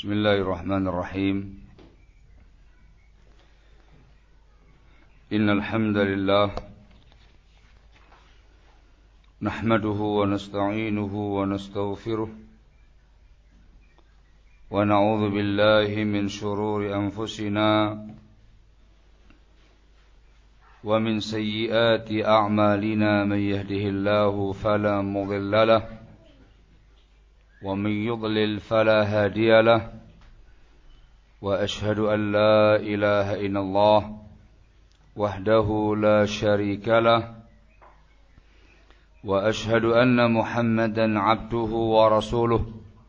بسم الله الرحمن الرحيم إن الحمد لله نحمده ونستعينه ونستغفره ونعوذ بالله من شرور أنفسنا ومن سيئات أعمالنا من يهده الله فلا مضل له ومن يضلل فلا هادي له وأشهد أن لا إله إلا الله وحده لا شريك له وأشهد أن محمدا عبده ورسوله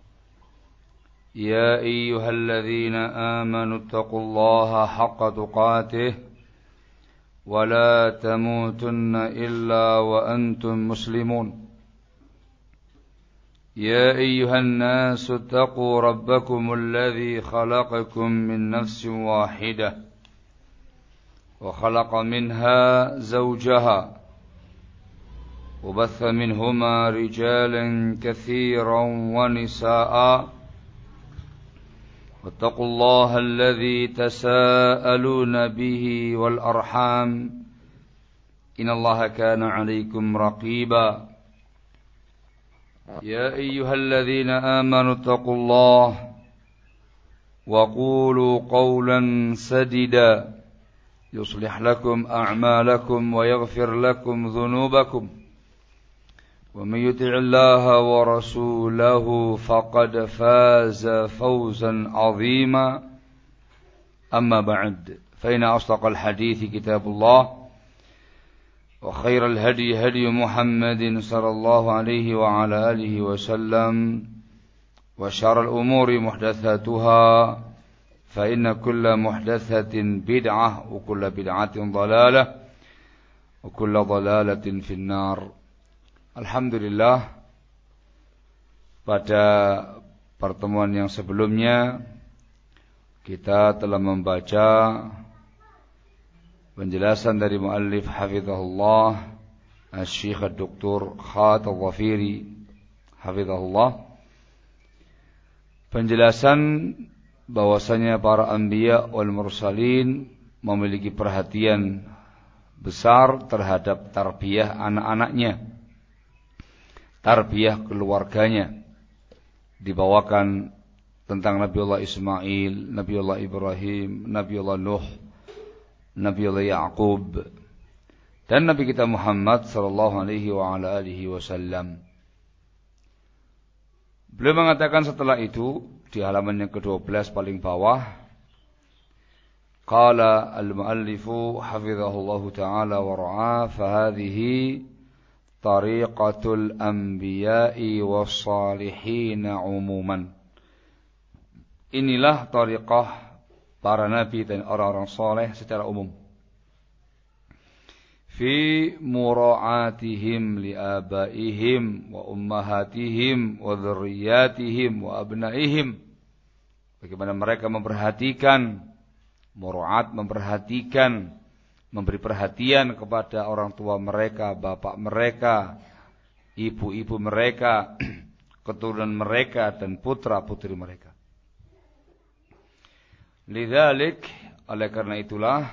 يا أيها الذين آمنوا اتقوا الله حق تقاته ولا تموتن إلا وأنتم مسلمون يا أيها الناس اتقوا ربكم الذي خلقكم من نفس واحدة وخلق منها زوجها وبث منهما رجالا كثيرا ونساء واتقوا الله الذي تساءلون به والأرحام إن الله كان عليكم رقيبا يا أيها الذين آمنوا اتقوا الله وقولوا قولا سديدا يصلح لكم أعمالكم ويغفر لكم ذنوبكم ومن يطع الله ورسوله فقد فاز فوزا عظيما أما بعد فإن أصدق الحديث كتاب الله وخير الهدي هدي محمد صلى الله عليه وعلى آله وسلم وشر الأمور محدثاتها فإن كل محدثة بدعة وكل بدعة ضلالة وكل ضلالة في النار. Alhamdulillah, pada pertemuan yang sebelumnya kita telah membaca penjelasan dari muallif hafizahullah Asy-Syaikh Dr. Khat Al-Dhafiri hafizahullah, penjelasan bahwasanya para anbiya wal mursalin memiliki perhatian besar terhadap tarbiyah anak-anaknya, tarbiyah keluarganya. Dibawakan tentang Nabiullah Ismail, Nabiullah Ibrahim, Nabiullah Nuh, Nabiullah Ya'qub, dan Nabi kita Muhammad sallallahu alaihi wa ala alihi wasallam. Beliau mengatakan setelah itu di halaman yang ke-12 paling bawah, qala al-muallifu hafizahullahu ta'ala wa ra'ah fa hadhihi tariqatul anbiya'i was-salihin umuman. Inilah tariqah para nabi dan orang-orang soleh secara umum. Fi mura'atihim liabaihim wa ummahatihim wa dzurriyyatihim wa abnaihim. Bagaimana mereka memperhatikan, mura'at memperhatikan, memberi perhatian kepada orang tua mereka, bapak mereka, ibu-ibu mereka, keturunan mereka dan putra-putri mereka. Lidzalik, oleh karena itulah,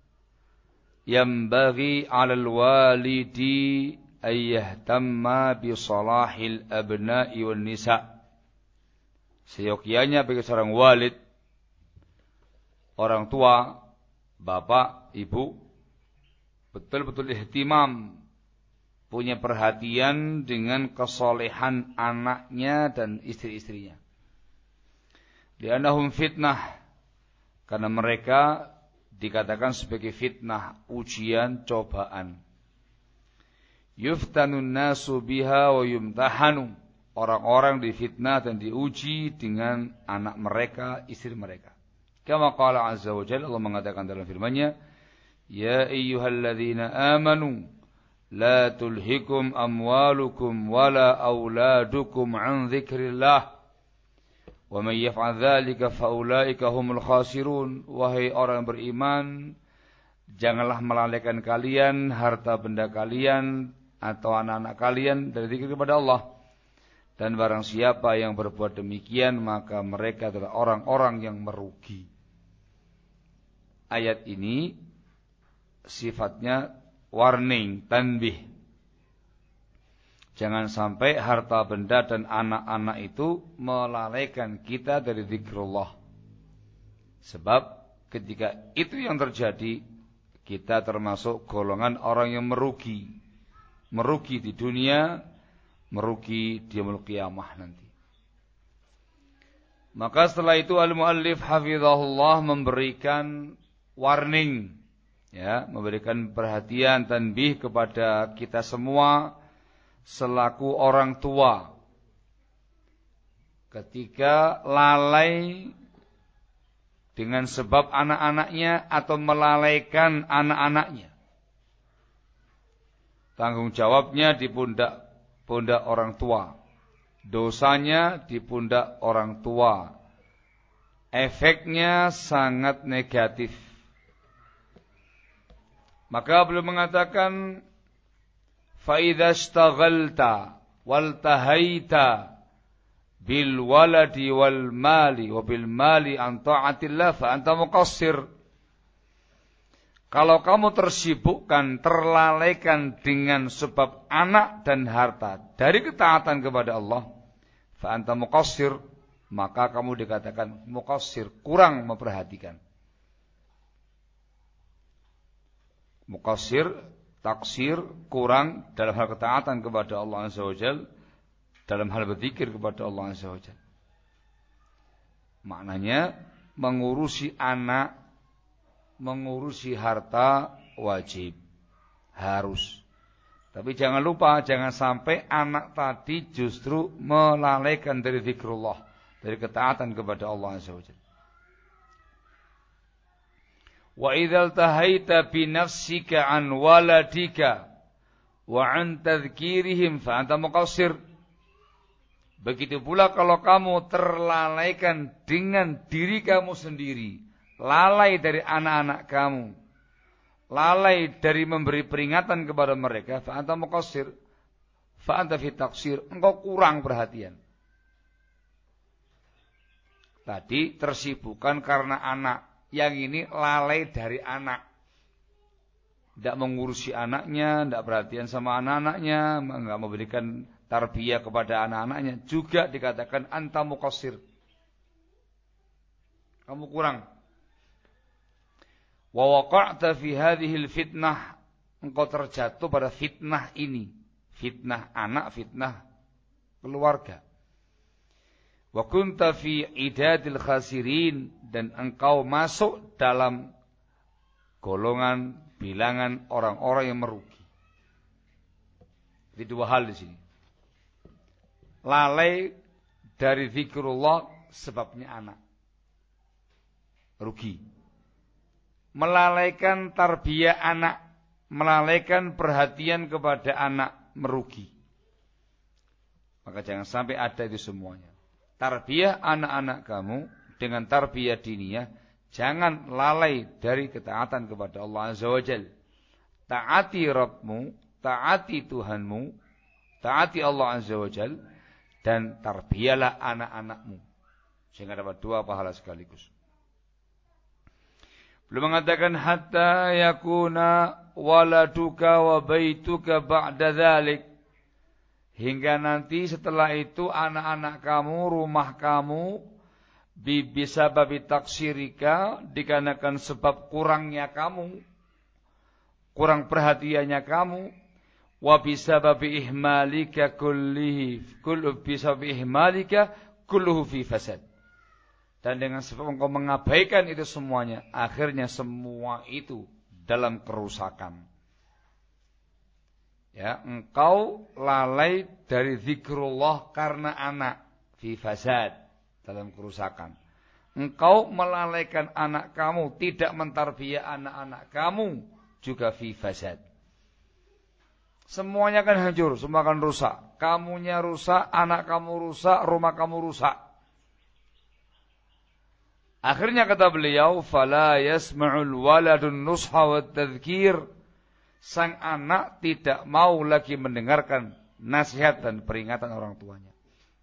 yambaghi 'alal walidi ayyahtamma bi salahil abna'i wan nisa. Seyogyanya bagi seorang walid, orang tua, bapak, ibu, betul-betul ihtimam, punya perhatian dengan kesolehan anaknya dan istri-istrinya. Li'annahum fitnah, karena mereka dikatakan sebagai fitnah, ujian, cobaan. Yuftanun nasu biha wa yumtahanu. Orang-orang difitnah dan diuji dengan anak mereka, istri mereka. Kama qala azza wa jalla, Allah mengatakan dalam firman-Nya, ya ayyuhalladzina amanu la tulhikum amwalukum wala auladukum an dzikrillah. Wa may yaf'al dzalika fa ulaika humul khasirun. Wahai orang beriman, janganlah melalaikan kalian harta benda kalian atau anak-anak kalian dari zikir kepada Allah. Dan barang siapa yang berbuat demikian, maka mereka adalah orang-orang yang merugi. Ayat ini sifatnya warning, tanbih. Jangan sampai harta benda dan anak-anak itu melalaikan kita dari zikrullah. Sebab ketika itu yang terjadi, kita termasuk golongan orang yang merugi. Merugi di dunia, merugi di yaumul qiyamah nanti. Maka setelah itu al-muallif hafizahullah memberikan warning, ya, memberikan perhatian tanbih kepada kita semua selaku orang tua. Ketika lalai dengan sebab anak-anaknya atau melalaikan anak-anaknya, tanggung jawabnya di pundak orang tua. Dosanya di pundak orang tua. Efeknya sangat negatif. Maka beliau mengatakan, فَإِذَا اشْتَغَلْتَ وَالْتَهَيْتَ بِالْوَلَدِ وَالْمَالِ وَبِالْمَالِ عَنْ طَاعَةِ اللَّهِ فَأَنْتَ مُقَصِّرٌ. Kalau kamu tersibukkan, terlalaikan dengan sebab anak dan harta dari ketaatan kepada Allah, fa'anta muqassir, maka kamu dikatakan muqassir, kurang memperhatikan. Muqassir, taksir, kurang dalam hal ketaatan kepada Allah Azza wa Jalla, dalam hal berzikir kepada Allah Azza wa Jalla. Maknanya mengurusi anak, mengurusi harta wajib, harus. Tapi jangan lupa, jangan sampai anak tadi justru melalaikan dari zikrullah, dari ketaatan kepada Allah Azza wa Jalla. Wa idzal tahaita bi nafsika an waladika wa an tadhkirihim fa anta muqassir. Begitu pula kalau kamu terlalaikan dengan diri kamu sendiri, lalai dari anak-anak kamu, lalai dari memberi peringatan kepada mereka, fa anta muqassir, fa anta fi taqsir, engkau kurang perhatian. Tadi tersibukkan karena anak, yang ini lalai dari anak. Tidak mengurusi anaknya, tidak perhatian sama anak-anaknya, enggak memberikan tarbiyah kepada anak-anaknya, juga dikatakan anta muqassir. Kamu kurang. Wa waqa'ta fi hadhil fitnah, engkau terjatuh pada fitnah ini, fitnah anak, fitnah keluarga. Wa kunta fi idadil khasirin, dan engkau masuk dalam golongan bilangan orang-orang yang merugi. Jadi dua hal di sini. Lalai dari zikrullah sebabnya anak, rugi. Melalaikan tarbiyah anak, melalaikan perhatian kepada anak, merugi. Maka jangan sampai ada itu semuanya. Tarbiyah anak-anak kamu dengan tarbiyah diniyah, jangan lalai dari ketaatan kepada Allah Azza wa Jalla. Taati Rabbmu, taati Tuhanmu, taati Allah Azza wa Jalla, dan tarbiyahlah anak-anakmu, sehingga dapat dua pahala sekaligus. Belum mengatakan hatta yakuna waladuka wa baituka ba'da dzalik, hingga nanti setelah itu anak-anak kamu, rumah kamu, bisa babi taksirika, dikarenakan sebab kurangnya kamu, kurang perhatiannya kamu, wa bisa babi ihmalika kulluhu fi fasad. Dan dengan sebab engkau mengabaikan itu semuanya, akhirnya semua itu dalam kerusakan. Ya, engkau lalai dari zikrullah karena anak, fi fasad, dalam kerusakan. Engkau melalaikan anak kamu, tidak mentarbiyah anak-anak kamu, juga fi fasad. Semuanya akan hancur, semua akan rusak. Kamunya rusak, anak kamu rusak, rumah kamu rusak. Akhirnya kata beliau, fala yasma'ul waladun nusha wa tadhkir. Sang anak tidak mau lagi mendengarkan nasihat dan peringatan orang tuanya.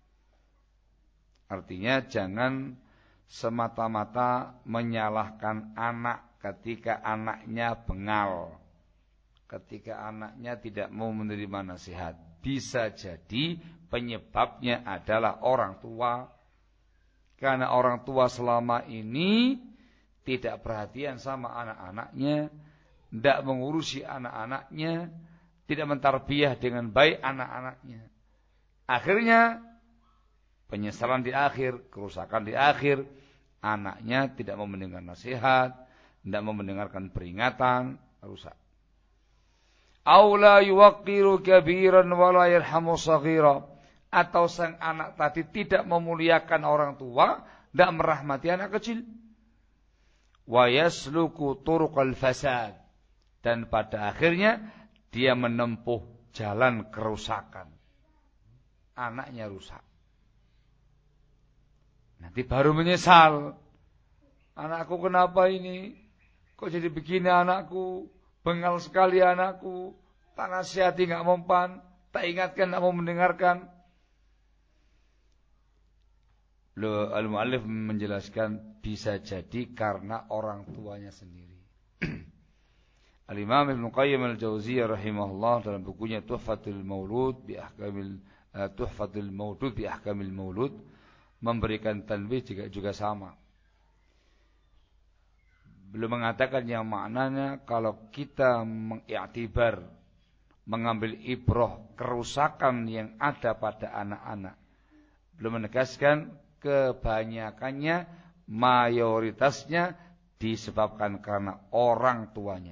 Artinya jangan semata-mata menyalahkan anak ketika anaknya bengal, ketika anaknya tidak mau menerima nasihat. Bisa jadi penyebabnya adalah orang tua. Karena orang tua selama ini tidak perhatian sama anak-anaknya, tidak mengurusi anak-anaknya, tidak mentarbiyah dengan baik anak-anaknya. Akhirnya penyesalan di akhir, kerusakan di akhir, anaknya tidak mau mendengar nasihat, tidak mau mendengarkan peringatan, rusak. Aula yuwaqqiru kabiran wa la yarhamu shaghira. Atau sang anak tadi tidak memuliakan orang tua, tidak merahmati anak kecil. Wa yasluku turuqal fasad. Dan pada akhirnya dia menempuh jalan kerusakan. Anaknya rusak. Nanti baru menyesal. Anakku kenapa ini? Kok jadi begini anakku? Bengal sekali anakku. Tak nasihati gak mempan. Tak ingatkan gak mau mendengarkan. Al-Mu'allif menjelaskan bisa jadi karena orang tuanya sendiri. Al-Imam Ibnu Qayyim Al-Jauziyah rahimahullah dalam bukunya Tuhfatul Maulud bi Ahkamil Maulud memberikan tanbih juga sama. Beliau mengatakan yang maknanya kalau kita mengiktibar, mengambil ibrah kerusakan yang ada pada anak-anak. Beliau menegaskan kebanyakannya, mayoritasnya disebabkan karena orang tuanya.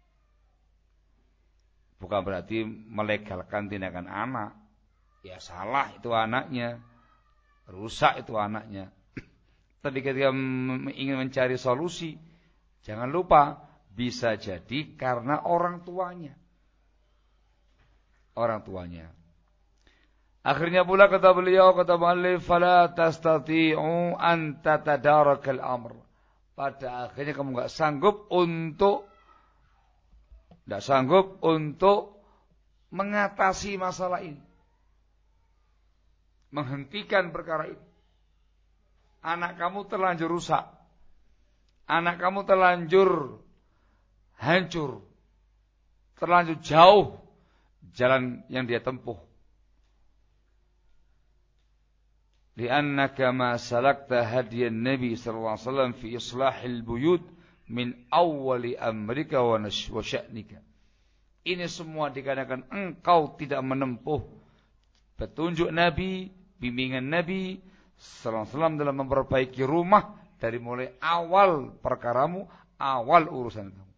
Bukan berarti melegalkan tindakan anak. Ya salah itu anaknya. Rusak itu anaknya. Tapi ketika ingin mencari solusi, jangan lupa bisa jadi karena orang tuanya. Orang tuanya. Akhirnya pula kata beliau, kata mu'allif, fala tastati'u an tatadarakal amr. Pada akhirnya kamu enggak sanggup untuk mengatasi masalah ini. Menghentikan perkara ini. Anak kamu terlanjur rusak. Anak kamu terlanjur hancur. Terlanjur jauh jalan yang dia tempuh. Li'annaka ma salakta hadiyan Nabi sallallahu alaihi wasallam fi islahil buyut min awwali amrika wa sya'nika. Ini semua dikarenakan engkau tidak menempuh petunjuk Nabi, bimbingan Nabi sallallahu alaihi wasallam dalam memperbaiki rumah dari mulai awal perkaramu, awal urusan kamu.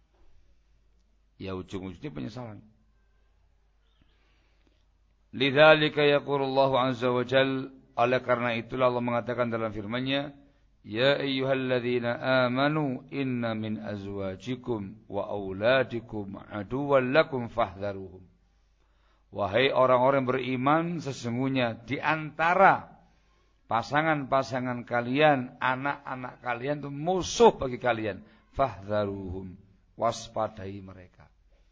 Ya ujung-ujungnya penyesalan. Lidzalika yaqulullahu azza wa jalla, oleh karena itulah Allah mengatakan dalam firman-Nya, ya ayyuhalladzina amanu inna min azwajikum wa auladikum aduwwan lakum fahdharuhum. Wahai orang-orang beriman, sesungguhnya di antara pasangan-pasangan kalian, anak-anak kalian itu musuh bagi kalian. Fahdharuhum, waspadai mereka.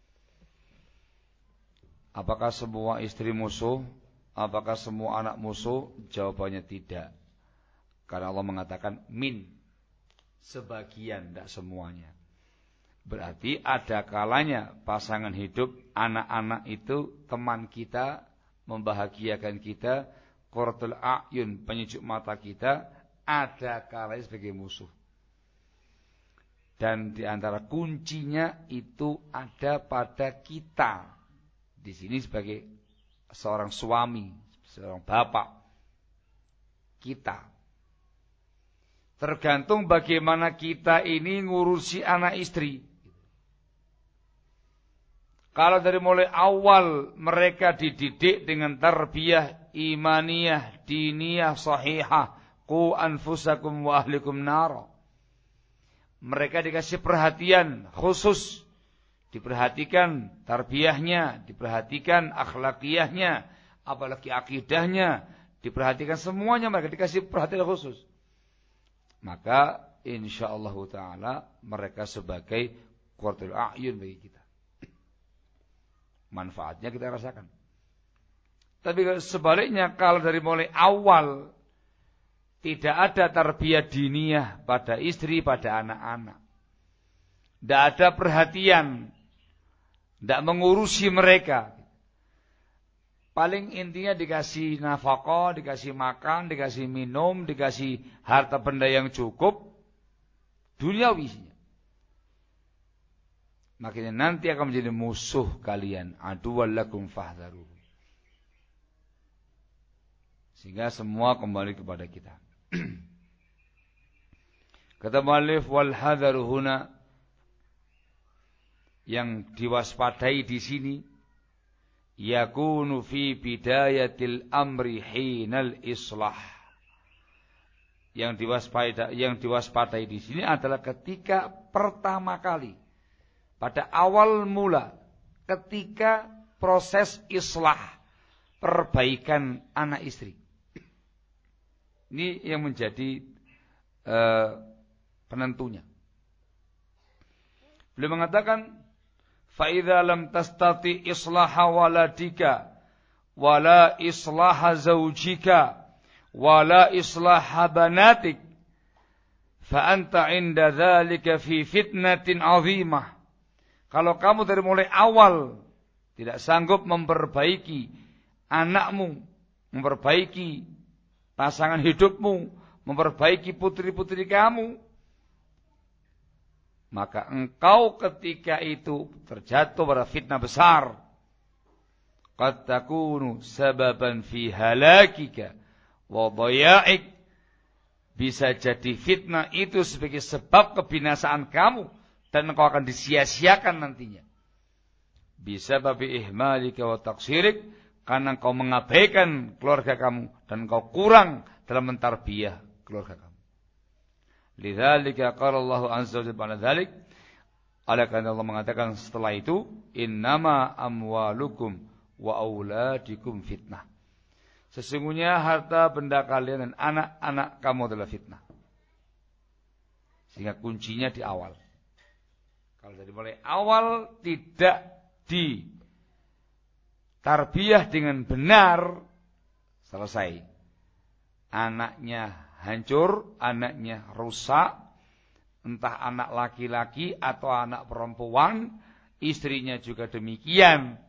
Apakah semua istri musuh? Apakah semua anak musuh? Jawabannya tidak. Karena Allah mengatakan min, sebagian, tidak semuanya. Berarti ada kalanya pasangan hidup, anak-anak itu teman kita, membahagiakan kita, qurratul a'yun, penyejuk mata kita, ada kalanya sebagai musuh. Dan di antara kuncinya itu ada pada kita. Di sini sebagai seorang suami, seorang bapak, kita. Tergantung bagaimana kita ini ngurusi anak istri. Kalau dari mulai awal mereka dididik dengan tarbiyah imaniyah, diniyah, sahihah, qu anfusakum wa ahlikum nar. Mereka dikasih perhatian khusus, diperhatikan tarbiyahnya, diperhatikan akhlakiyahnya, apalagi akidahnya, diperhatikan semuanya, mereka dikasih perhatian khusus. Maka insyaallah taala mereka sebagai qurratul a'yun bagi kita. Manfaatnya kita rasakan. Tapi sebaliknya kalau dari mulai awal Tidak ada tarbiyah diniyah pada istri, pada anak-anak. Tidak ada perhatian. Tidak mengurusi mereka. Paling intinya dikasih nafkah, dikasih makan, dikasih minum, dikasih harta benda yang cukup. Duniawinya. Makanya nanti akan menjadi musuh kalian. Aduwwal lakum fahdharuhu. Sehingga semua kembali kepada kita. Kata muallif wal hadharu huna, yang diwaspadai di sini yakunu fi bidayatil amri hinal islah. Yang diwaspadai di sini adalah ketika pertama kali, pada awal mula, ketika proses islah, perbaikan anak istri. Ini yang menjadi penentunya. Beliau mengatakan, فَإِذَا لَمْ تَسْتَطِعْ إِصْلَاحَ وَلَدِكَ وَلَا إِصْلَاحَ زَوْجِكَ وَلَا إِصْلَاحَ بَنَاتِكَ فَأَنْتَ عِنْدَ ذَلِكَ فِي فِتْنَةٍ عَظِيمَةٍ. Kalau kamu dari mulai awal tidak sanggup memperbaiki anakmu, memperbaiki pasangan hidupmu, memperbaiki putri-putri kamu, maka engkau ketika itu terjatuh pada fitnah besar. Qad takunu sababan fi halakika wa dhaya'ik. Bisa jadi fitnah itu sebagai sebab kebinasaan kamu dan engkau akan disia-siakan nantinya. Bisa babi ihmalika wa taqsirik, karena engkau mengabaikan keluarga kamu dan engkau kurang dalam mentarbiyah keluarga kamu. Lidzalika qala Allah azza wa jalla pada dzalik, oleh karena Allah mengatakan setelah itu, innama amwalukum wa auladikum fitnah. Sesungguhnya harta benda kalian dan anak-anak kamu adalah fitnah. Sehingga kuncinya di awal. Kalau dari mulai awal tidak ditarbiyah dengan benar, selesai. Anaknya hancur, anaknya rusak, entah anak laki-laki atau anak perempuan, istrinya juga demikian.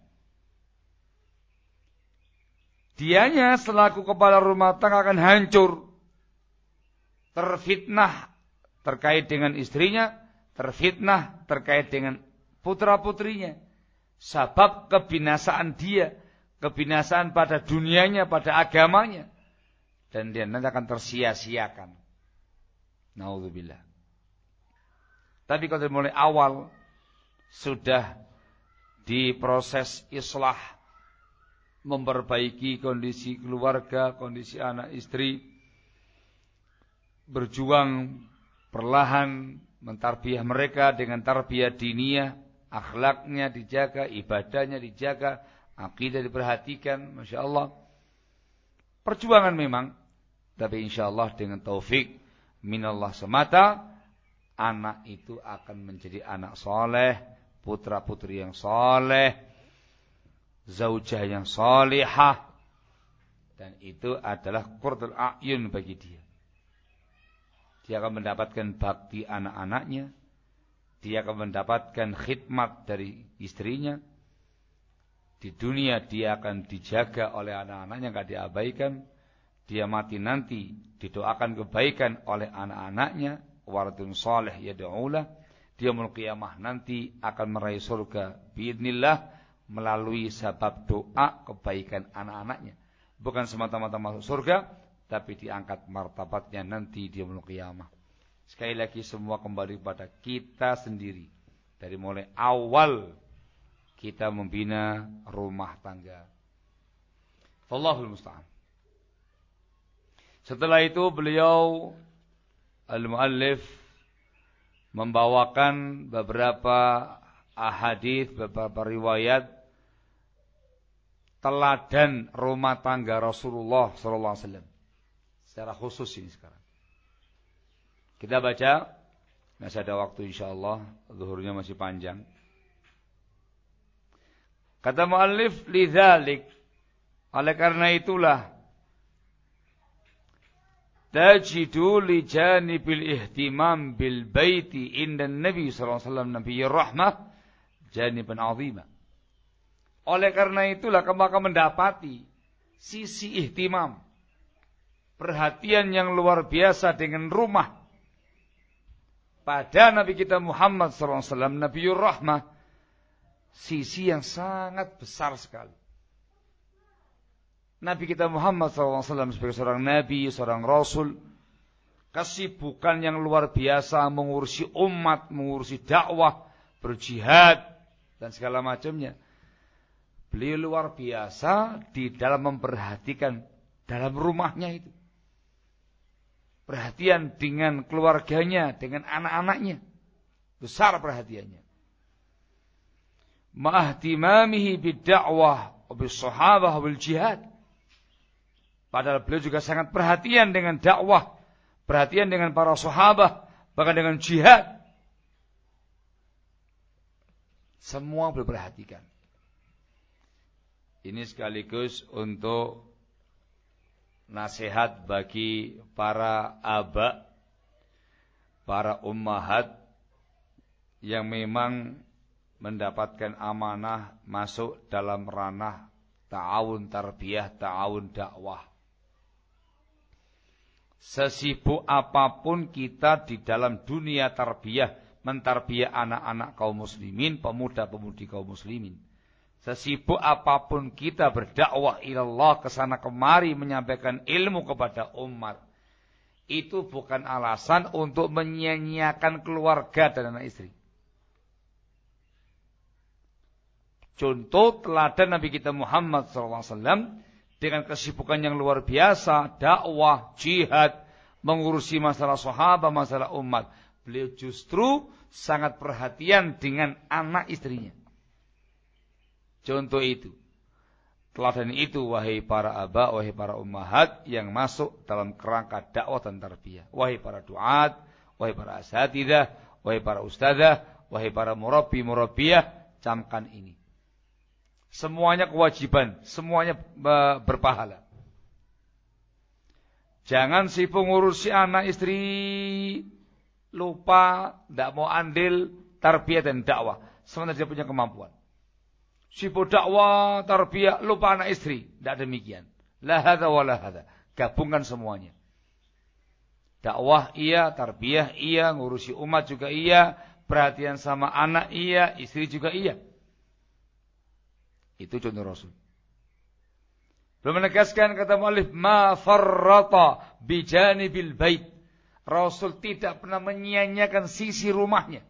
Dianya selaku kepala rumah tangga akan hancur, terfitnah terkait dengan istrinya, terfitnah terkait dengan putra-putrinya. Sebab kebinasaan dia, kebinasaan pada dunianya, pada agamanya. Dan dia nanti akan tersia-siakan. Naudzubillah. Tapi kalau dari mulai awal sudah diproses islah, memperbaiki kondisi keluarga, kondisi anak istri, berjuang perlahan mentarbiyah mereka dengan tarbiyah diniyah, akhlaknya dijaga, ibadahnya dijaga, akidah diperhatikan, Masya Allah. Perjuangan memang, tapi insyaallah dengan taufik minallah semata, anak itu akan menjadi anak soleh, putra-putri yang soleh, zaujah yang solihah, dan itu adalah qurratul a'yun bagi dia. Dia akan mendapatkan bakti anak-anaknya, dia akan mendapatkan khidmat dari istrinya. Di dunia dia akan dijaga oleh anak-anaknya, enggak diabaikan. Dia mati nanti didoakan kebaikan oleh anak-anaknya, waradun salih yad'ulah. Dia yaumul qiyamah nanti akan meraih surga biidznillah melalui sebab doa kebaikan anak-anaknya. Bukan semata-mata masuk surga, tapi diangkat martabatnya nanti di yaumul qiyamah. Sekali lagi semua kembali kepada kita sendiri. Dari mulai awal kita membina rumah tangga. Wallahul musta'an. Setelah itu beliau al-muallif membawakan beberapa ahadits, beberapa riwayat teladan rumah tangga Rasulullah sallallahu alaihi wasallam. Secara khusus ini sekarang. Kita baca, masih ada waktu insyaallah, zuhurnya masih panjang. Kata muallif lidzalik, oleh karena itulah tajidu li janibil ihtimam bil baiti inda Nabi sallallahu alaihi wasallam nabiyyur rahmah janiban 'azima. Oleh karena itulah kamu akan mendapati sisi ihtimam, perhatian yang luar biasa dengan rumah pada Nabi kita Muhammad sallallahu alaihi wasallam nabiyyur rahmah, sisi yang sangat besar sekali. Nabi kita Muhammad SAW sebagai seorang Nabi, seorang Rasul, kesibukan yang luar biasa mengurusi umat, mengurusi dakwah, berjihad, dan segala macamnya. Beliau luar biasa di dalam memperhatikan dalam rumahnya itu. Perhatian dengan keluarganya, dengan anak-anaknya. Besar perhatiannya. Ma'ahtimamihi bid-da'wah, bis-sahabah, bil-jihad. Padahal beliau juga sangat perhatian dengan dakwah, perhatian dengan para sahabat, bahkan dengan jihad. Semua beliau perhatikan. Ini sekaligus untuk nasihat bagi para aba, para ummahat yang memang mendapatkan amanah masuk dalam ranah ta'awun tarbiyah, ta'awun dakwah. Sesibuk apapun kita di dalam dunia tarbiyah, mentarbiyah anak-anak kaum muslimin, pemuda-pemudi kaum muslimin. Sesibuk apapun kita berdakwah ilallah kesana kemari menyampaikan ilmu kepada umat, itu bukan alasan untuk menyia-nyiakan keluarga dan anak istri. Contoh teladan Nabi kita Muhammad SAW dengan kesibukan yang luar biasa, dakwah, jihad, mengurusi masalah sahabat, masalah umat. Beliau justru sangat perhatian dengan anak istrinya. Contoh itu. Teladan itu wahai para aba, wahai para ummahat yang masuk dalam kerangka dakwah dan tarbiyah. Wahai para duat, wahai para asatidah, wahai para ustadzah, wahai para murabbi-murabbiyah, camkan ini. Semuanya kewajiban, semuanya berpahala. Jangan sibuk ngurusi anak istri, lupa, tidak mau andil tarbiyah dan dakwah. Sementara dia punya kemampuan. Sibuk dakwah, tarbiyah, lupa anak istri. Tidak demikian. La hadza wa la hadza. Gabungkan semuanya. Dakwah iya, tarbiyah iya, ngurusi umat juga iya, perhatian sama anak iya, istri juga iya. Itu contoh Rasul. Belum menegaskan kata mu'allif ma farrata bijanibil bait. Rasul tidak pernah menyia-nyiakan sisi rumahnya.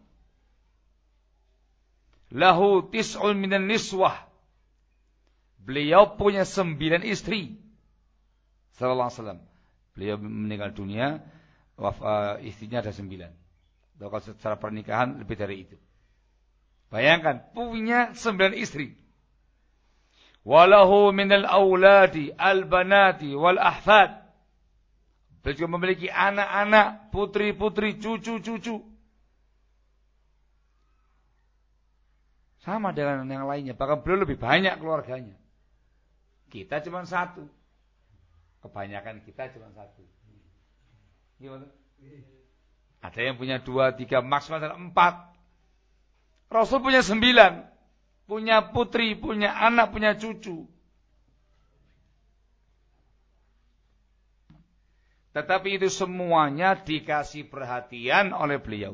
Lahu tis'un minan niswah. Beliau punya 9 istri. Sallallahu alaihi wasallam. Beliau meninggal dunia, istrinya ada 9. Kalau secara pernikahan lebih dari itu. Bayangkan, punya 9 istri. Walahu minal auladi al-banati wal ahfad. Beliau juga memiliki anak-anak, putri-putri, cucu-cucu. Sama dengan yang lainnya, bahkan beliau lebih banyak keluarganya. Kita cuma 1. Kebanyakan kita cuma 1. Gimana? Ada yang punya 2, 3, maksimal 4. Rasul punya 9. Punya putri, punya anak, punya cucu. Tetapi itu semuanya dikasih perhatian oleh beliau.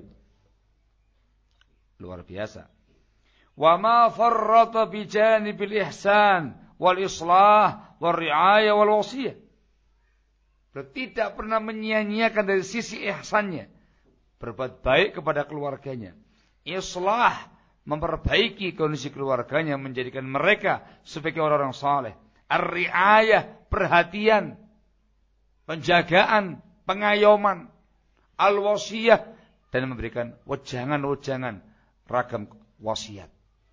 Luar biasa. Wa ma farrata bi janibil ihsan wal islah wal riayah wal wasiyah. Tidak pernah menyia-nyiakan dari sisi ihsannya. Berbuat baik kepada keluarganya. Islah, memperbaiki kondisi keluarganya, menjadikan mereka sebagai orang-orang saleh. Ar-riayah, perhatian, penjagaan, pengayoman. Al-wasiyah, dan memberikan wejangan-wejangan, ragam wasiat.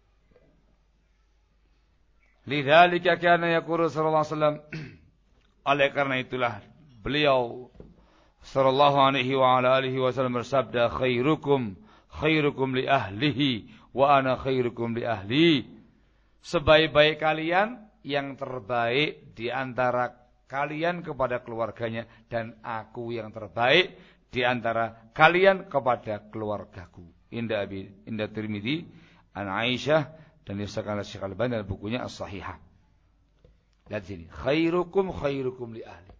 Lidzalika kana yaqulu sallallahu alaihi wasallam, oleh karena itulah beliau sallallahu alaihi wa ala alihi wasallam bersabda, khairukum li ahlihi wa ana khairukum li ahli. Sebaik-baik kalian yang terbaik di antara kalian kepada keluarganya dan aku yang terbaik di antara kalian kepada keluargaku. Inda Tirmidzi an Aisyah dan disahkan oleh Syekh Al-Albani dalam bukunya As-Sahihah. Lihat sini, khairukum li ahli.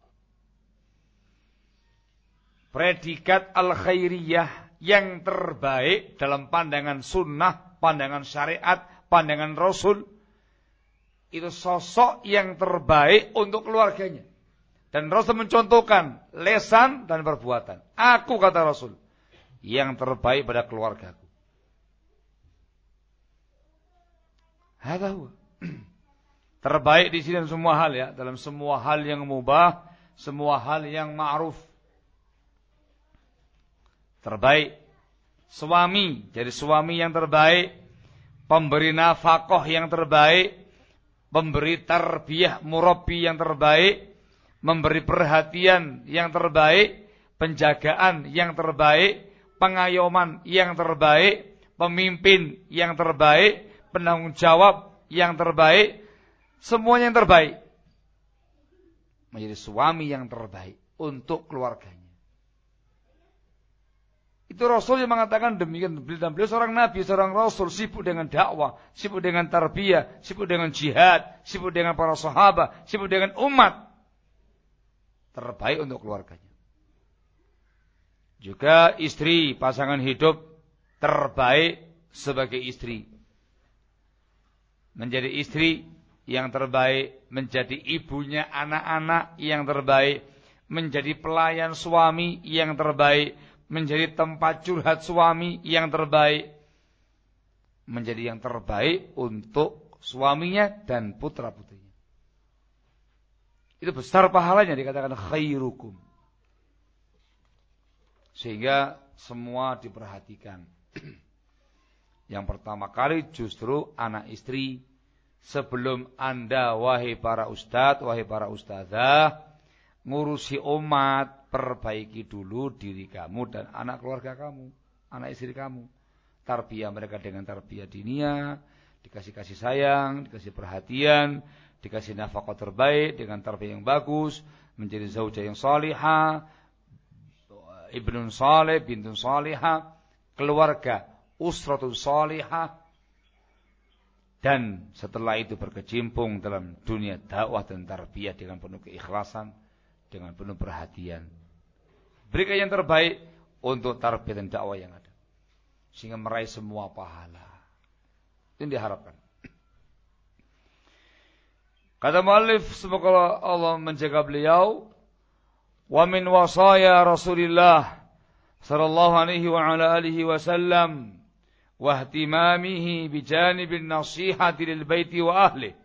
Predikat al-khairiyah yang terbaik dalam pandangan sunnah, pandangan syariat, pandangan Rasul, itu sosok yang terbaik untuk keluarganya. Dan Rasul mencontohkan lesan dan perbuatan. Aku, kata Rasul, yang terbaik pada keluargaku. Hadza huwa. Terbaik di sini dalam semua hal ya, dalam semua hal yang mubah, semua hal yang ma'ruf. Terbaik suami, jadi suami yang terbaik, pemberi nafkah yang terbaik, pemberi tarbiyah murabbi yang terbaik, memberi perhatian yang terbaik, penjagaan yang terbaik, pengayoman yang terbaik, pemimpin yang terbaik, penanggung jawab yang terbaik, semuanya yang terbaik. Menjadi suami yang terbaik untuk keluarganya. Itu Rasul yang mengatakan demikian. Dan beliau seorang Nabi, seorang Rasul, sibuk dengan dakwah, sibuk dengan tarbiyah, sibuk dengan jihad, sibuk dengan para sahabat, sibuk dengan umat. Terbaik untuk keluarganya. Juga istri, pasangan hidup terbaik sebagai istri. Menjadi istri yang terbaik, menjadi ibunya anak-anak yang terbaik, menjadi pelayan suami yang terbaik, menjadi tempat curhat suami yang terbaik, menjadi yang terbaik untuk suaminya dan putra-putrinya. Itu besar pahalanya, dikatakan khairukum. Sehingga semua diperhatikan. Yang pertama kali justru anak istri. Sebelum Anda, wahai para ustadz, wahai para ustadzah, ngurusi umat, perbaiki dulu diri kamu dan anak keluarga kamu, anak istri kamu. Tarbiyah mereka dengan tarbiyah diniyah, dikasih kasih sayang, dikasih perhatian, dikasih nafkah terbaik dengan tarbiyah yang bagus, menjadi zaujah yang salihah, ibnun salih, bintun salihah, keluarga usratun salihah. Dan setelah itu berkecimpung dalam dunia dakwah dan tarbiyah dengan penuh keikhlasan, dengan penuh perhatian. Berikan yang terbaik untuk tarbiyah dan dakwah yang ada. Sehingga meraih semua pahala. Itu yang diharapkan. Kata muallif, semoga Allah menjaga beliau. Wa min wasaya Rasulillah sallallahu alaihi wa ala alihi wasallam wa ihtimamihi bijanibin nasihati lil baiti wa ahli.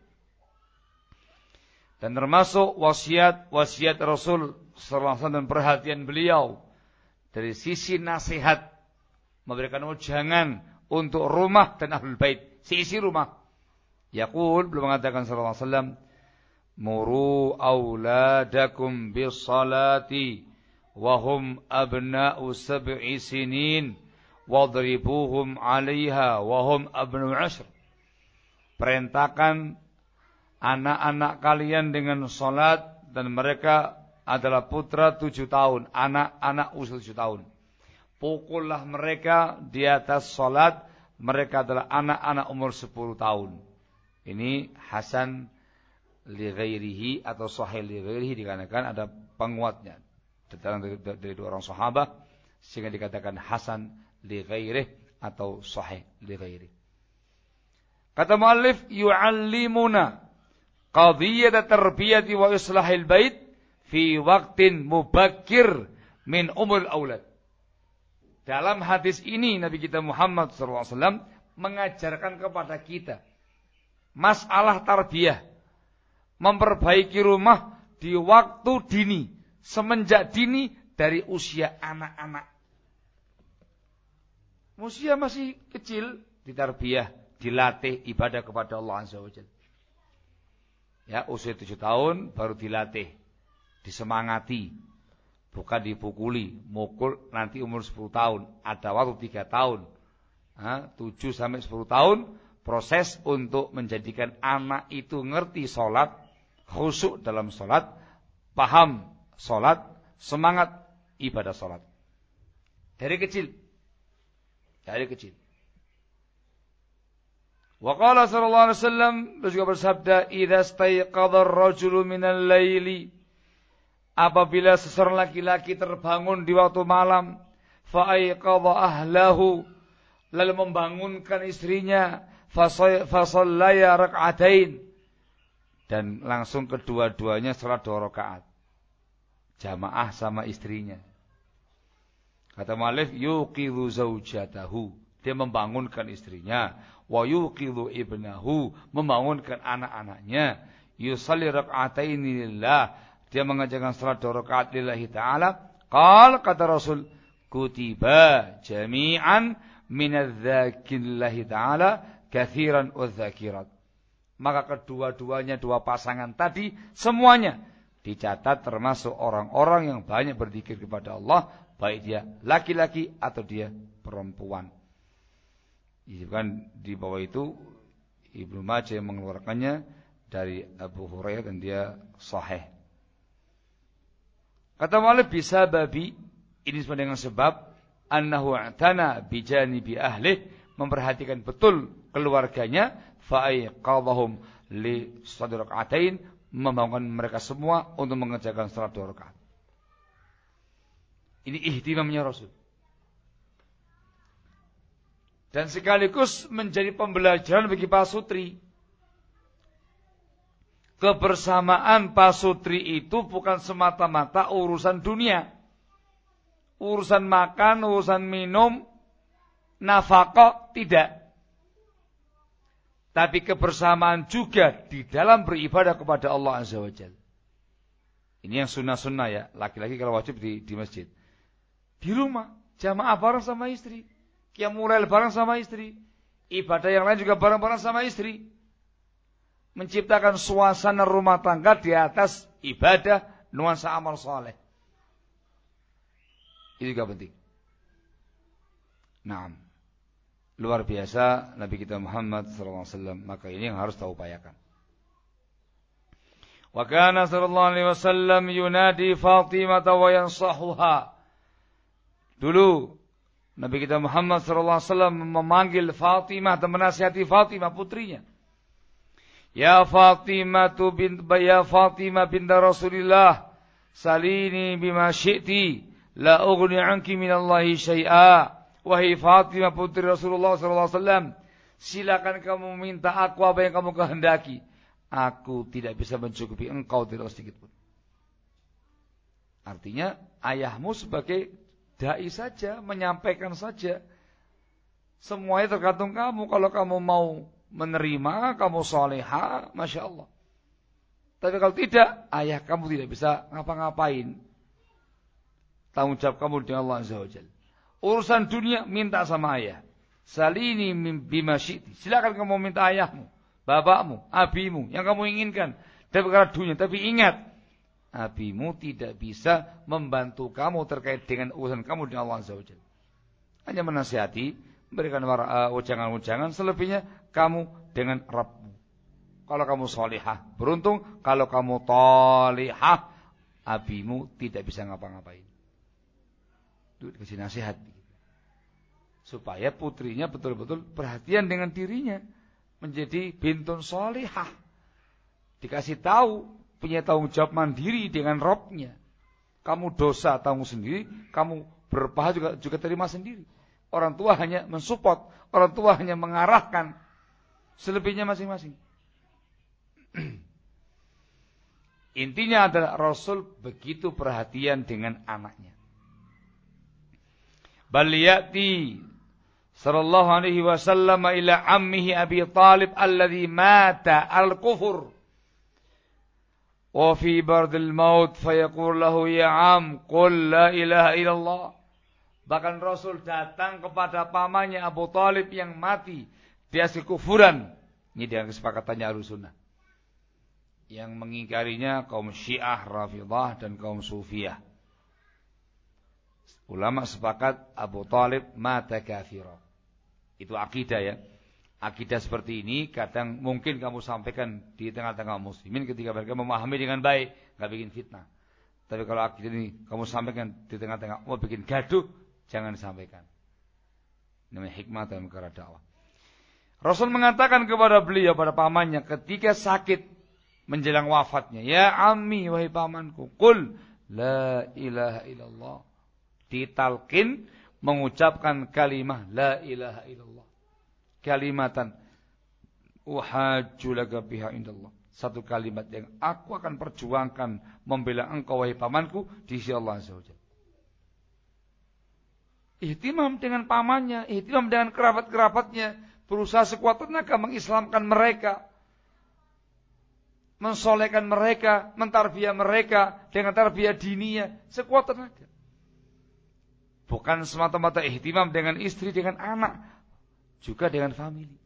Dan termasuk wasiat Rasul sallallahu alaihi wasallam dan perhatian beliau dari sisi nasihat, memberikan ujangan untuk rumah dan ahlul bait, sisi rumah. Yaqul, beliau mengatakan sallallahu alaihi wasallam, muru auladakum bis salati wa hum abna'u sab'i sinin wadribuhum 'alaiha wa hum abna'u 'ashr. Perintahkan anak-anak kalian dengan salat dan mereka adalah putra 7 tahun, anak-anak usia 7 tahun. Pukullah mereka di atas salat, mereka adalah anak-anak umur 10 tahun. Ini hasan li ghairihi atau sahih li ghairihi, dikarenakan ada penguatnya dari dua orang sahabat sehingga dikatakan hasan li ghairih atau sahih li ghairih. Kata muallif, yu'allimuna qadhiyat tarbiyati wa islahil bait fi waqtin mubakkir min umuril aulad. Dalam hadis ini Nabi kita Muhammad SAW mengajarkan kepada kita masalah tarbiyah, memperbaiki rumah di waktu dini, semenjak dini dari usia anak-anak. Usia masih kecil, ditarbiyah, dilatih ibadah kepada Allah Azza wa Jalla. Ya, usia 7 tahun baru dilatih, disemangati, bukan dipukuli, mukul nanti umur 10 tahun, ada waktu 3 tahun. 7 sampai 10 tahun proses untuk menjadikan anak itu ngerti sholat, khusyuk dalam sholat, paham salat, semangat ibadah salat. Dari kecil. Wa qala sallallahu alaihi wasallam juga bersabda, "Idza staiqadha ar-rajulu minal laili," apabila seseorang laki-laki terbangun di waktu malam, fa aiqadha ahlahu, lalu membangunkan istrinya, fa shallaya rak'atain, dan langsung kedua-duanya salat 2 rakaat. Jamaah sama istrinya. Kata mu'allif, yuqidhu zaujatahu, dia membangunkan istrinya, wa yuqidhu ibnahu, membangunkan anak-anaknya, yusalli rak'ataini lillah, dia mengajarkan salat 2 rakaat lillahi ta'ala. Kata Rasul, kutiba jami'an minadz-dzakirillahi ta'ala katsiran wadz-dzakirat. Maka kedua-duanya, dua pasangan tadi, semuanya dicatat termasuk orang-orang yang banyak berzikir kepada Allah, baik dia laki-laki atau dia perempuan. Kan di bawah itu Ibnu Majah yang mengeluarkannya dari Abu Hurairah dan dia sahih. Kata mu'allif, bisa babi, ini dengan sebab annahu i'tana bijanibi ahlih, memperhatikan betul keluarganya, fa'aiqadhahum li shadri rak'atain, membangunkan mereka semua untuk mengerjakan salat 2 rakaat. Ini ihtimamnya Rasul. Dan sekaligus menjadi pembelajaran bagi pasutri. Kebersamaan pasutri itu bukan semata-mata urusan dunia. Urusan makan, urusan minum, nafkah, tidak. Tapi kebersamaan juga di dalam beribadah kepada Allah Azza wa Jalla. Ini yang sunnah-sunnah ya. Laki-laki kalau wajib di masjid. Di rumah, jamaah bareng sama istri. Qiyamul lail bareng sama istri. Ibadah yang lain juga bareng-bareng sama istri. Menciptakan suasana rumah tangga di atas ibadah, nuansa amal saleh. Ini juga penting. Naam. Luar biasa Nabi kita Muhammad sallallahu alaihi wasallam, maka ini yang harus kita upayakan. Wa kana sallallahu alaihi wasallam yunadi Fatimah wa yansahuha. Dulu Nabi kita Muhammad sallallahu alaihi wasallam memanggil Fatimah dan menasihati Fatimah putrinya. Ya Fatimah binta Rasulillah, salini bima syi'ti, la ughni anki minallahi syai'a. Wahai Fatimah putri Rasulullah sallallahu alaihi wasallam, silakan kamu minta aku apa yang kamu kehendaki. Aku tidak bisa mencukupi engkau tidak sedikit pun. Artinya ayahmu sebagai dai saja, menyampaikan saja. Semuanya tergantung kamu. Kalau kamu mau menerima, kamu salihah, Masya Allah. Tapi kalau tidak, ayah kamu tidak bisa ngapa-ngapain. Tanggung jawab kamu dengan Allah Azza wa Jalla. Urusan dunia, minta sama ayah. Salini bima syi'ti. Silakan kamu minta ayahmu, bapakmu, abimu, yang kamu inginkan. Dari perkara dunia. Tapi ingat, abimu tidak bisa membantu kamu terkait dengan urusan kamu dengan Allah Azza wa Jalla. Hanya menasihati, memberikan ujangan-ujangan, selebihnya kamu dengan Rabbmu. Kalau kamu salihah, beruntung. Kalau kamu talihah, abimu tidak bisa ngapa-ngapain. Itu kasih nasihat. Supaya putrinya betul-betul perhatian dengan dirinya. Menjadi bintun salihah. Dikasih tahu, punya tanggung jawab mandiri dengan Rabbnya. Kamu dosa tanggung sendiri, kamu berpahala juga terima sendiri. Orang tua hanya mensupport, orang tua hanya mengarahkan, selebihnya masing-masing. Intinya adalah Rasul begitu perhatian dengan anaknya. Bal ya'ti sallallahu alaihi wasallam ila ammihi Abi Talib alladhi mata al-kufur. Wa fi bardil maut fayaqul lahu ya am qul la ilaha illallah. Bahkan Rasul datang kepada pamannya Abu Talib yang mati di atas kekufuran. Ini dengan kesepakatannya Ahlussunnah. Yang mengingkarinya kaum Syiah, Rafidhah dan kaum Sufiyah. Ulama sepakat Abu Talib mata kafira. Itu akidah ya. Akidah seperti ini kadang mungkin kamu sampaikan di tengah-tengah muslimin ketika mereka memahami dengan baik, enggak bikin fitnah. Tapi kalau akidah ini kamu sampaikan di tengah-tengah mau bikin gaduh, jangan disampaikan. Namanya hikmah dalam perkara dakwah. Rasul mengatakan kepada beliau, pada pamannya ketika sakit menjelang wafatnya, ya ammi, wahai pamanku, qul la ilaha illallah. Ditalkin mengucapkan kalimah la ilaha illallah. Kalimatan uhajju laka biha indallah. Satu kalimat yang aku akan perjuangkan membela engkau wahai pamanku di sisi Allah Azza wa Jalla. Ihtimam dengan pamannya, ihtimam dengan kerabat-kerabatnya, berusaha sekuat tenaga mengislamkan mereka, mensolehkan mereka, mentarbiyah mereka dengan tarbiyah diniyah sekuat tenaga. Bukan semata-mata ihtimam dengan istri, dengan anak, juga dengan famili.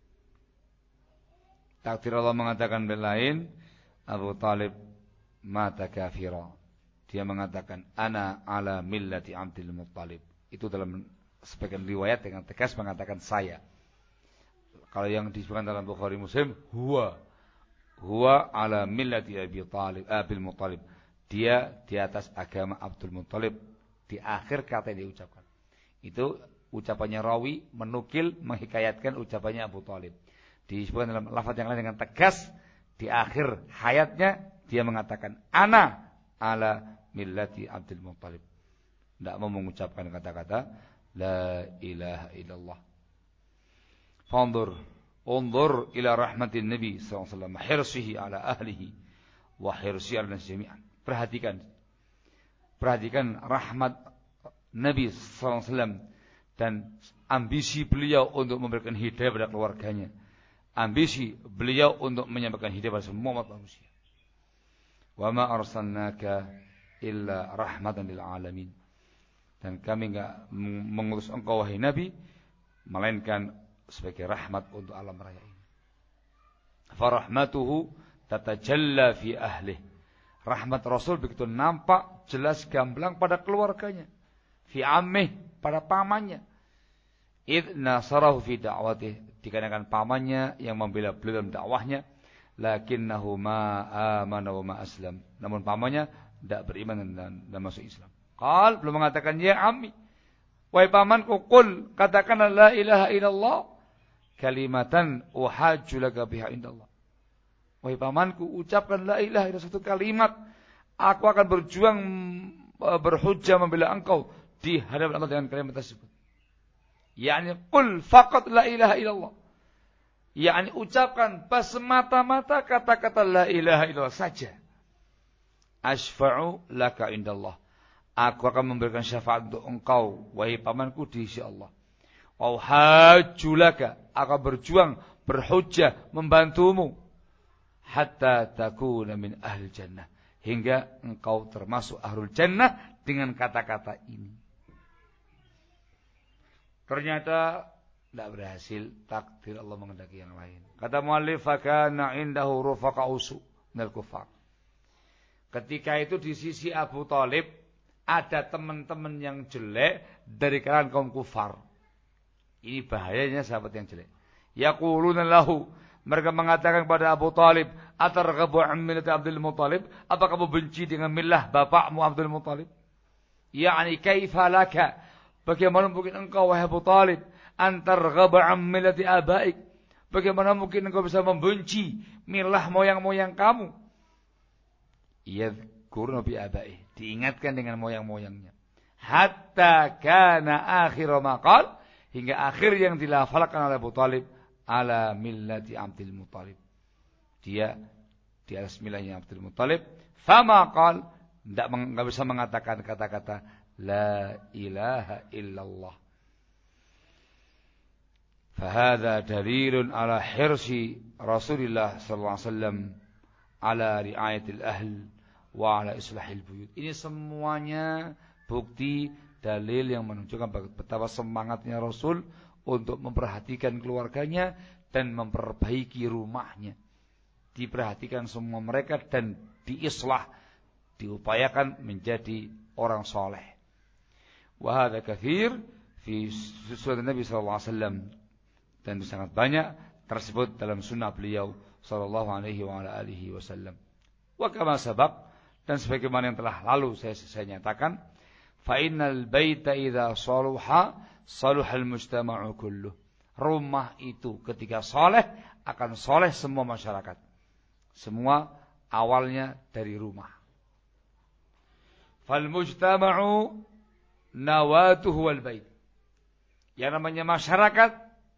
Takdir Allah mengatakan lain, Abu Talib mata kafira. Dia mengatakan ana ala millati Abdul Muttalib. Itu dalam sebagian riwayat dengan tegas mengatakan saya. Kalau yang disebutkan dalam Bukhari Muslim, huwa ala millati Abil Muttalib. Dia di atas agama Abdul Muttalib. Di akhir kata yang diucapkan. Itu ucapannya rawi menukil menghikayatkan ucapannya Abu Talib. Disebutkan dalam lafaz yang lain dengan tegas di akhir hayatnya dia mengatakan ana ala millati Abdul Muttalib. Tidak mau mengucapkan kata-kata la ilaha illallah. Undur ila rahmatin Nabi sallallahu alaihi wasallam, hirsihi ala ahlihi wa hirsi ala jami'an. Perhatikan rahmat Nabi sallallahu alaihi wasallam dan ambisi beliau untuk memberikan hidayah pada keluarganya. Ambisi beliau untuk menyampaikan hidayah pada semua umat manusia. Wa ma arsalnaka illa rahmatan lil alamin. Dan kami enggak mengutus engkau wahai Nabi melainkan sebagai rahmat untuk alam raya ini. Fa rahmatuhu tatajalla fi ahlihi. Rahmat Rasul begitu nampak jelas gamblang pada keluarganya. Fi ammih, pada pamannya. Idh nasarahu fi da'watih, dikarenakan pamannya yang membela beliau dalam dakwahnya. Lakinnahu ma amana wa ma aslam. Namun pamannya tidak beriman dan masuk Islam. Qal, belum mengatakan ya ammi, wahai pamanku, qul, katakan la ilaha illallah, kalimatan uhajju laka biha indallah. Wahai pamanku, ucapkan la ilaha illallah, satu kalimat, aku akan berjuang berhujjah membela engkau di hadapan Allah dengan kalimat tersebut. Yani qul faqat la ilaha illallah. Yani ucapkan semata-mata kata-kata la ilaha illallah saja. Asfa'u laka indallah. Aku akan memberikan syafaat untuk engkau wahai pamanku di sisi Allah. Wa hajju laka, akan berjuang berhujjah membantumu hatta takuna min ahli jannah, hingga engkau termasuk ahlul jannah dengan kata-kata ini. Ternyata tidak berhasil, takdir Allah mengendaki yang lain. Kata muallif, fakana indahu rufaqa'usu minal kufar. Ketika itu di sisi Abu Talib ada teman-teman yang jelek dari kalangan kaum kufar. Ini bahayanya sahabat yang jelek. Yaquluna lahu, mereka mengatakan kepada Abu Talib, atarghabu an millati Abdul Muttalib, apa kamu benci dengan milah bapakmu Abdul Muttalib? Yani kaifa laka, bagaimana mungkin engkau wahai Abu Talib antarghabu an millati abaik? Bagaimana mungkin engkau bisa membenci milah moyang-moyang kamu? Yadhkuruna bi abaih, diingatkan dengan moyang-moyangnya. Hatta kana akhir maqal, hingga akhir yang dilafalkan oleh Abu Talib, ala millati Abdul Muttalib. Dia di atas milahnya Abdul Muttalib. Fama qal, enggak bisa mengatakan kata-kata la ilaha illallah. Fahadha dalilun ala hirsi Rasulullah sallallahu alaihi wasallam ala riayatil ahl wa ala islahil buyut. Ini semuanya bukti dalil yang menunjukkan betapa semangatnya Rasul untuk memperhatikan keluarganya dan memperbaiki rumahnya. Diperhatikan semua mereka dan diislah, diupayakan menjadi orang soleh. Wa hadza katsir fi sunnah Nabi sallallahu alaihi wasallam, dan sangat banyak tersebut dalam sunnah beliau sallallahu alaihi wa ala alihi wasallam. Wa kama sabaq, Dan sebagaimana yang telah lalu saya nyatakan, fa innal baita idza saluha saluhal mujtama'u kulluh. Rumah itu ketika soleh akan soleh semua masyarakat. Semua awalnya dari rumah. Fal mujtama'u nawatuhu wal bait. Yang namanya masyarakat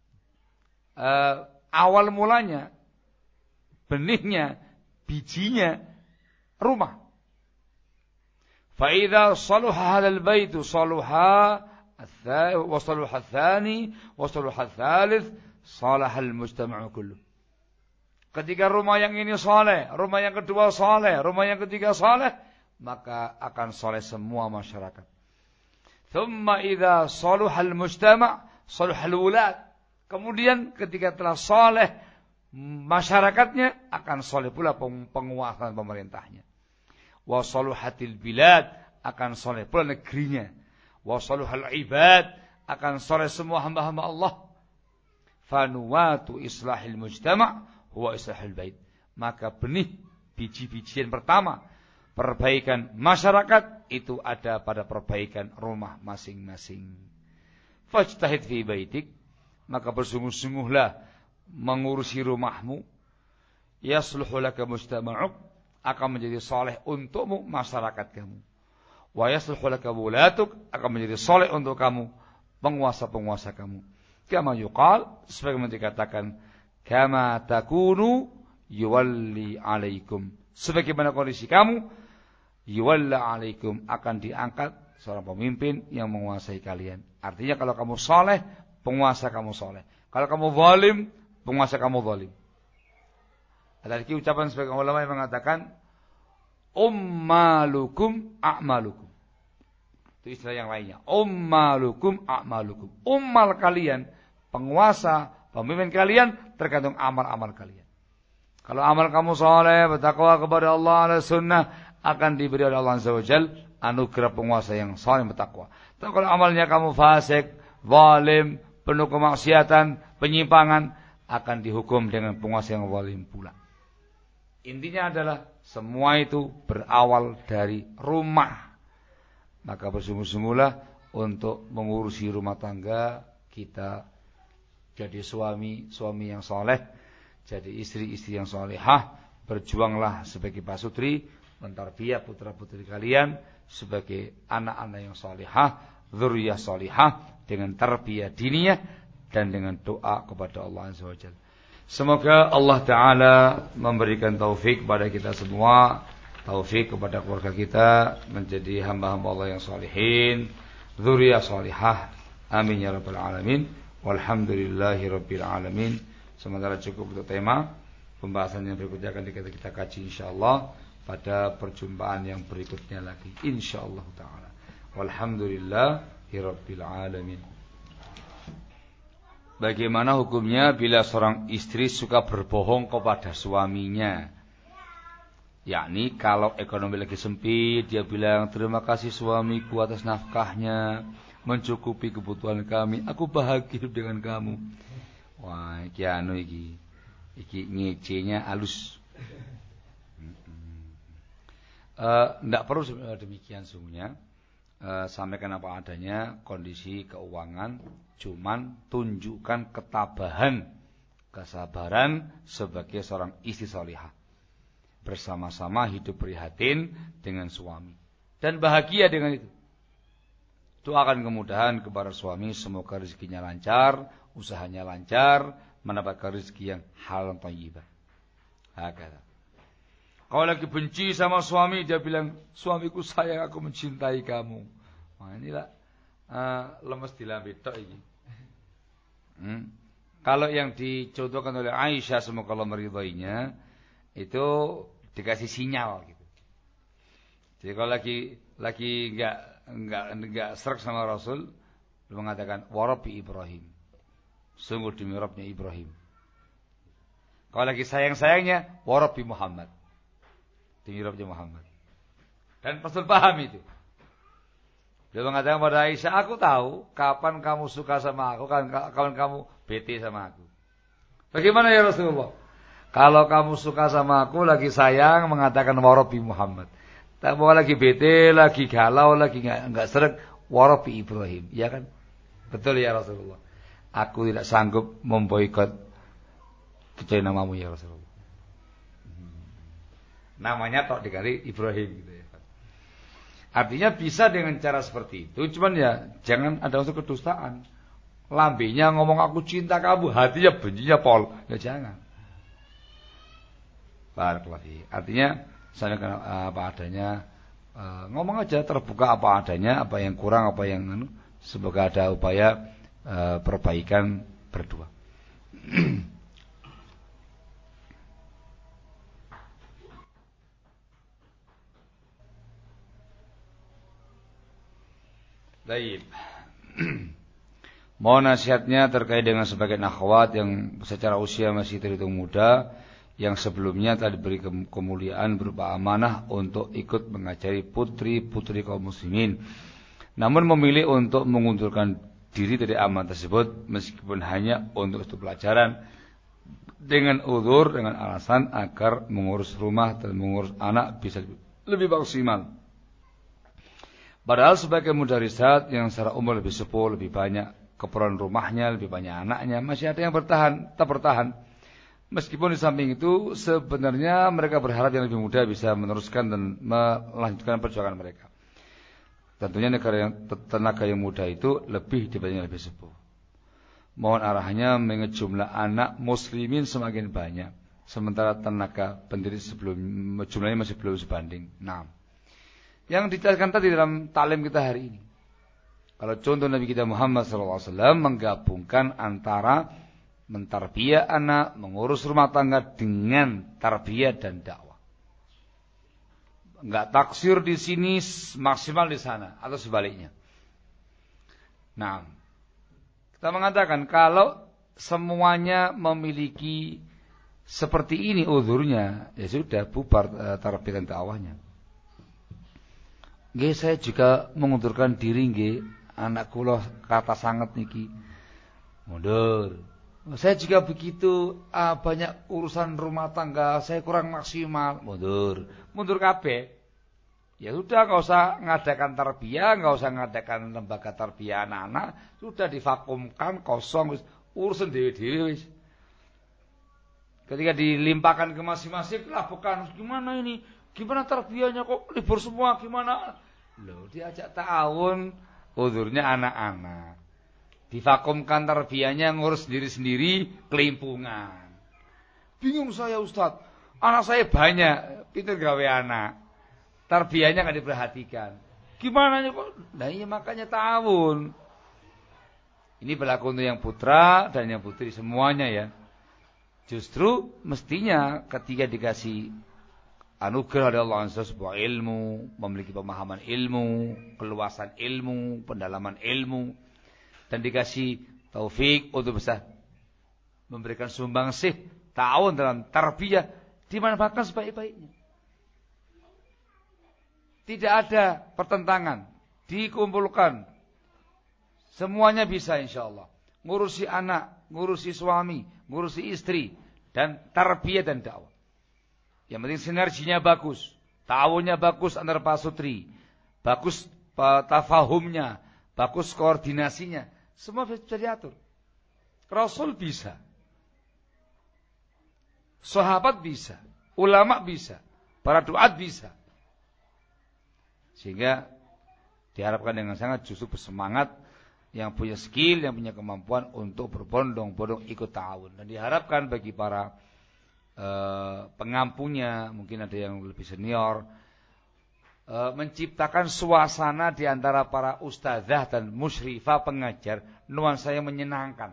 awal mulanya, benihnya, bijinya rumah. Fa idza salaha hadzal baitu salaha wa salaha tsani wa salaha tsalits salahal mujtama'u kulluh. Ketika rumah yang ini saleh, rumah yang kedua saleh, rumah yang ketiga saleh, maka akan saleh semua masyarakat. Thumma idza salahal mujtama' salahal wulad. Kemudian ketika telah saleh masyarakatnya, akan saleh pula penguasaan pemerintahnya. Wa saluhatil bilad, akan saleh pula negerinya. Wa saluhal ibad, akan saleh semua hamba-hamba Allah. Fanuwatu islahil mujtama' huwa islahul bait. Maka benih biji-bijian pertama perbaikan masyarakat itu ada pada perbaikan rumah masing-masing. Fajtahid fi baitik, maka bersungguh-sungguhlah mengurusi rumahmu. Yasluhu laka mujtama'uk, akan menjadi saleh untukmu masyarakat kamu. Wa yasluhu laka wulatuk, akan menjadi saleh untuk kamu penguasa-penguasa kamu. Kama yuqal, sebagaimana dikatakan, kama takunu yuwalli alaikum. Sebagaimana kondisi kamu, yuwalla alaikum, akan diangkat seorang pemimpin yang menguasai kalian. Artinya kalau kamu saleh, penguasa kamu saleh. Kalau kamu zalim, penguasa kamu zalim. Ada lagi ucapan sebagian ulama yang mengatakan ummalukum a'malukum. Itu istilah yang lainnya. Ummalukum a'malukum. Ummal kalian, penguasa, pemimpin kalian tergantung amal-amal kalian. Kalau amal kamu saleh, bertakwa kepada Allah, ala sunnah, akan diberi oleh Allah Azza wa Jalla anugerah penguasa yang saleh bertakwa. Tapi kalau amalnya kamu fasik, zalim, penuh kemaksiatan, penyimpangan, akan dihukum dengan penguasa yang zalim pula. Intinya adalah semua itu berawal dari rumah. Maka bersungguh-sungguhlah untuk mengurusi rumah tangga kita, jadi suami yang soleh, jadi istri yang solehah. Berjuanglah sebagai pasutri, mentarbiyah putra-putri kalian sebagai anak-anak yang solehah, dzurriyyah solehah, dengan tarbiyah diniyah dan dengan doa kepada Allah Azza wa Jalla. Semoga Allah Ta'ala memberikan taufik kepada kita semua, taufik kepada keluarga kita menjadi hamba-hamba Allah yang salihin, dzurriyyah salihah. Amin ya rabbal alamin. Walhamdulillahi rabbil alamin. Sementara cukup untuk tema. Pembahasan yang berikutnya akan kita kaji insyaallah pada perjumpaan yang berikutnya lagi insyaallah taala. Walhamdulillahi rabbil alamin. Bagaimana hukumnya bila seorang istri suka berbohong kepada suaminya? Yakni kalau ekonomi lagi sempit, dia bilang, terima kasih suamiku atas nafkahnya, mencukupi kebutuhan kami, aku bahagia dengan kamu. Wah, iki anu iki ngecenya halus. Tidak perlu demikian sungguhnya. Sampaikan apa adanya kondisi keuangan, cuman tunjukkan ketabahan, kesabaran sebagai seorang istri salihah. Bersama-sama hidup prihatin dengan suami dan bahagia dengan itu. Doakan kemudahan kepada suami, semoga rezekinya lancar, usahanya lancar, mendapatkan rezeki yang halal thayyibah. Hakata. Kalau lagi benci sama suami, dia bilang, suamiku sayang, aku mencintai kamu. Wah, inilah lemes di lambe tok iki. Kalau yang dicontohkan oleh Aisyah, semoga Allah meridhoinya, itu dikasih sinyal gitu. Jadi kalau lagi enggak serak sama Rasul, dia mengatakan wa rabbi Ibrahim. Sungguh demi Rabbnya Ibrahim. Kalau lagi sayang-sayangnya wa rabbi Muhammad. Demi Rabbnya Muhammad. Dan Rasul paham itu. Dia mengatakan pada Aisyah, aku tahu kapan kamu suka sama aku, kapan kamu bete sama aku. Bagaimana ya Rasulullah? Kalau kamu suka sama aku, lagi sayang, mengatakan wa rabbi Muhammad. Tak mau lagi bete, lagi galau, lagi enggak seret, warabi Ibrahim, ya kan? Betul ya Rasulullah. Aku tidak sanggup memboikot kecuali namamu ya Rasulullah. Namanya tok diganti Ibrahim gitu ya. Artinya bisa dengan cara seperti itu, cuman ya jangan ada unsur kedustaan. Lambenya ngomong aku cinta kamu, hatinya bencinya pol, ya jangan. Barakallahu fiik. Artinya saya apa adanya, ngomong aja terbuka apa adanya, apa yang kurang, apa yang semoga ada upaya perbaikan berdua. Baik. Mohon nasihatnya terkait dengan sebagian akhwat yang secara usia masih terhitung muda, yang sebelumnya telah diberi kemuliaan berupa amanah untuk ikut mengajari putri-putri kaum muslimin, namun memilih untuk mengundurkan diri dari amanah tersebut meskipun hanya untuk satu pelajaran dengan uzur, dengan alasan agar mengurus rumah dan mengurus anak bisa lebih maksimal. Padahal sebagai mudarisat yang secara umur lebih sepuh, lebih banyak keperluan rumahnya, lebih banyak anaknya, masih ada yang tetap bertahan. Meskipun di samping itu sebenarnya mereka berharap yang lebih muda bisa meneruskan dan melanjutkan perjuangan mereka. Tentunya tenaga yang muda itu lebih dibanding yang lebih sepuh. Mohon arahannya mengingat jumlah anak muslimin semakin banyak, sementara tenaga pendiri jumlahnya masih belum sebanding. Nah, yang dijelaskan tadi dalam taklim kita hari ini, kalau contoh Nabi kita Muhammad SAW menggabungkan antara mentarbiyah anak, mengurus rumah tangga dengan tarbiyah dan dakwah. Enggak taksir di sini maksimal di sana atau sebaliknya. Nah, kita mengatakan kalau semuanya memiliki seperti ini uzurnya, ya sudah bubar tarbiyah dan dakwahnya. Nggih, saya juga mengundurkan diri nggih, anak kula kata sangat niki. Mundur. Saya juga begitu, banyak urusan rumah tangga, saya kurang maksimal, mundur kabeh. Ya sudah, enggak usah ngadakan tarbiyah, enggak usah ngadakan lembaga tarbiyah anak-anak, sudah divakumkan kosong, urusan dewe-dewe wis. Ketika dilimpahkan ke masing-masing, lah bukan gimana ini? Gimana tarbiyahnya kok libur semua, gimana? Loh, diajak ta'awun, uzurnya anak-anak. Divakumkan tarbiyahnya ngurus sendiri-sendiri, kelimpungan. Bingung saya Ustaz, anak saya banyak, pintar gawe anak, tarbiyahnya nggak diperhatikan. Gimana nih kok? Nah iya makanya ta'awun. Ini berlaku untuk yang putra dan yang putri semuanya ya. Justru mestinya ketika dikasih anugerah dari Allah sebuah ilmu, memiliki pemahaman ilmu, keluasan ilmu, pendalaman ilmu, dan dikasih taufik untuk bisa memberikan sumbangsih ta'awun dalam tarbiyah, dimanfaatkan sebaik-baiknya. Tidak ada pertentangan, dikumpulkan. Semuanya bisa insyaallah. Ngurusi anak, ngurusi suami, ngurusi istri, dan tarbiyah dan dakwah. Yang penting sinerginya bagus, ta'awunnya bagus antar pasutri, bagus tafahumnya, bagus koordinasinya. Semua bisa diatur. Rasul bisa. Sahabat bisa. Ulama bisa. Para duat bisa. Sehingga diharapkan dengan sangat justru bersemangat, yang punya skill, yang punya kemampuan untuk berbondong-bondong ikut ta'awun. Dan diharapkan bagi para pengampunya, mungkin ada yang lebih senior, menciptakan suasana di antara para ustazah dan musyrifah pengajar, nuansa yang menyenangkan.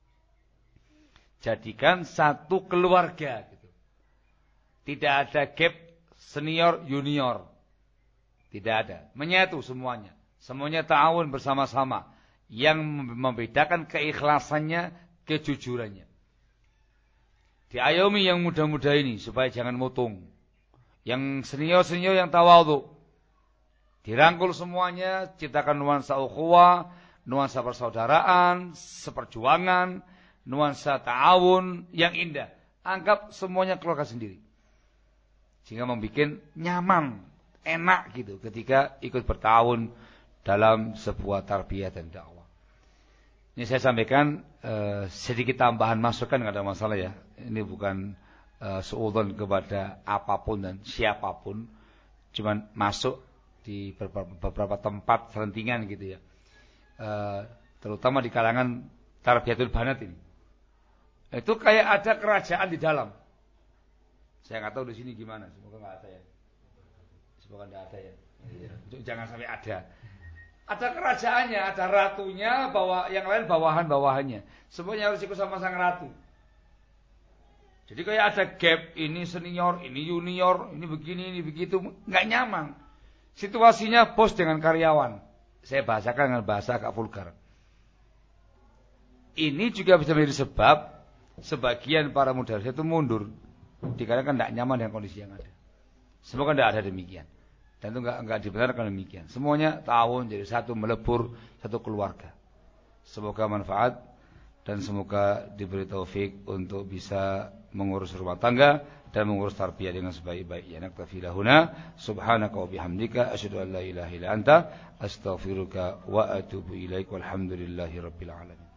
Jadikan satu keluarga gitu. Tidak ada gap senior junior. Tidak ada. Menyatu semuanya. Semuanya ta'awun bersama-sama. Yang membedakan keikhlasannya, kejujurannya. Diayomi yang muda-muda ini supaya jangan mutung. Yang senior-senior yang tawadhu. Dirangkul semuanya, ciptakan nuansa ukhuwah, nuansa persaudaraan, seperjuangan, nuansa ta'awun yang indah. Anggap semuanya keluarga sendiri. Sehingga membuat nyaman, enak gitu ketika ikut bertahun dalam sebuah tarbiyah dan dakwah. Ini saya sampaikan sedikit tambahan masukan, nggak ada masalah ya. Ini bukan suudzon kepada apapun dan siapapun, cuman masuk di beberapa tempat selentingan gitu ya. Terutama di kalangan tarbiyatul banat ini. Itu kayak ada kerajaan di dalam. Saya nggak tahu di sini gimana, semoga nggak ada ya. Semoga nggak ada ya. Jangan sampai ada. Ada kerajaannya, ada ratunya, yang lain bawahan-bawahannya. Semuanya harus ikut sama sang ratu. Jadi kayak ada gap, ini senior, ini junior, ini begini, ini begitu, nggak nyaman. Situasinya bos dengan karyawan. Saya bahasakan dengan bahasa agak vulgar. Ini juga bisa menjadi sebab sebagian para mudarris itu mundur dikarenakan tidak nyaman dengan kondisi yang ada. Semoga tidak ada demikian. Dan itu enggak dibenarkan demikian. Semuanya tahun jadi satu, melebur satu keluarga. Semoga manfaat dan semoga diberi taufik untuk bisa mengurus rumah tangga dan mengurus tarbiyah dengan sebaik-baiknya. Naktafi lahuna subhanaka wa bihamdika asyhadu an la ilaha illa anta astaghfiruka wa atubu ilaik walhamdulillahi rabbil alamin.